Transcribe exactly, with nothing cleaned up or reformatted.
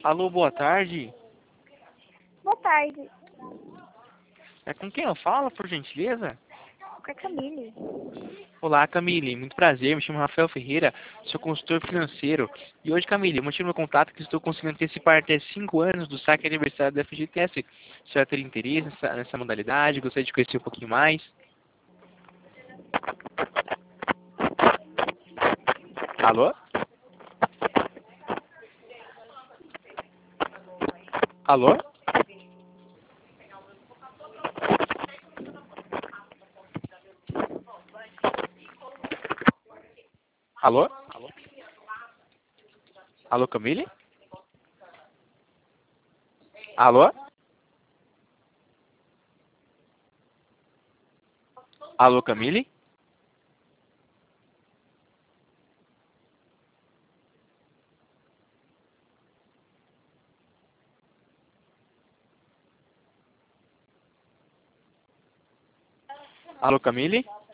Alô, boa tarde. Boa tarde. É com quem eu falo, por gentileza? Com a Camille. Olá, Camille. Muito prazer. Me chamo Rafael Ferreira. Sou consultor financeiro. E hoje, Camille, eu mantive meu contato que estou conseguindo antecipar até cinco anos do saque aniversário da F G T S. A senhora teria interesse nessa, nessa modalidade? Gostaria de conhecer um pouquinho mais? Alô? Alô? Alô? Alô, Camille? Alô? Alô, Camille? Alô, Camille?